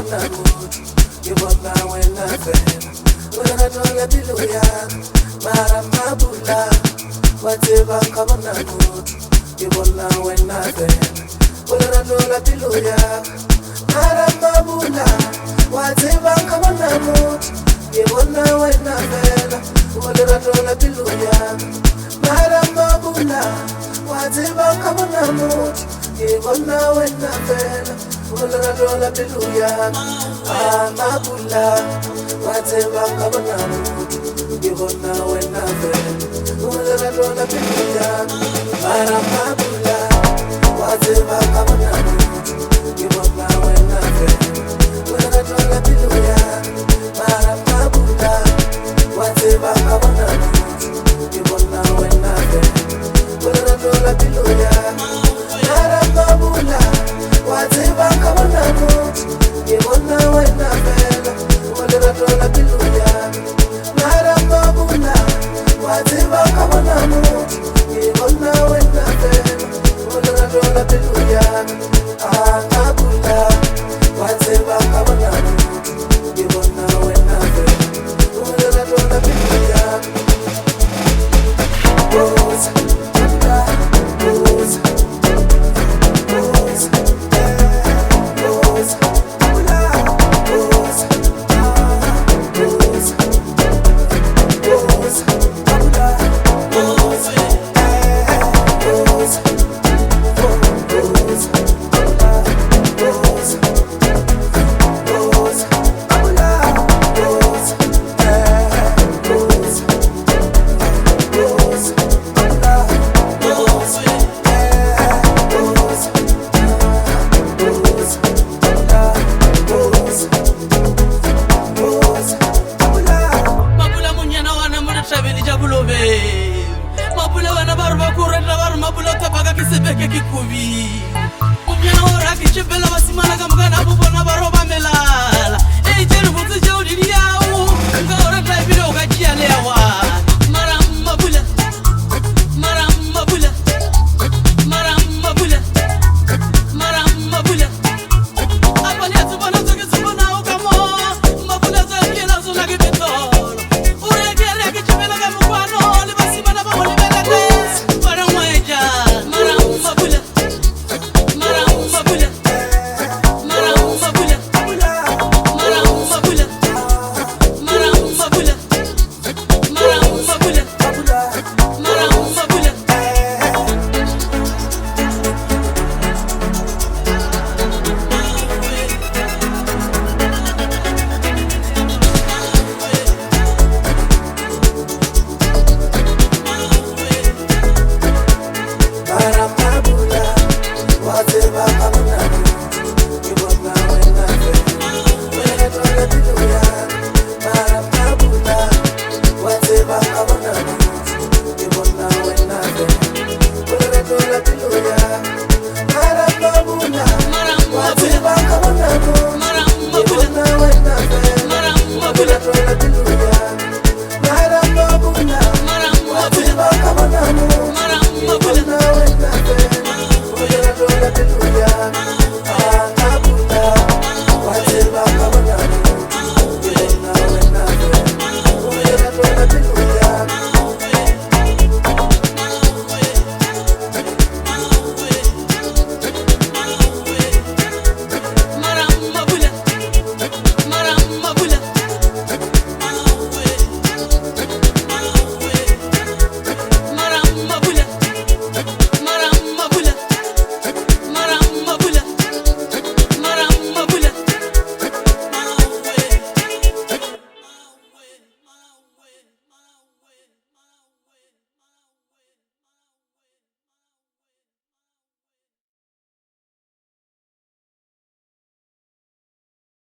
kabona mutu ngibona wena vela ulakatola pilo yami mara mabula watseba kabona mutu ngibona wena vela ulakatola pilo yami mara mabula watseba kabona mutu ngibona wena vela ulakatola pilo yami mara mabula watseba kabona mutu ngibona wena vela ulakatola pilo yami mabula watseba kabona mutu ngibona wena vela ulakatola pilo yami mara mabula watseba kabona mutu ngibona wena vela ulakatola pilo yami mara mabula watseba kabona mutu ngibona wena vela ulakatola pilo yami mara mabula watseba kabona mutu ngibona wena vela ulakatola pilo yami mara mabula watseba kabona mutu ngibona wena vela ulakatola pilo yami mabula watseba kabona mutu ngibona wena vela ulakatola pilo yami Rosa, Rosa, Rosa, Rosa, Rosa, Mapula wana barba kureta bar mapula tabaga kisebeke kikubi Munyana ora kichebela basimana kamgana bubona baroba mela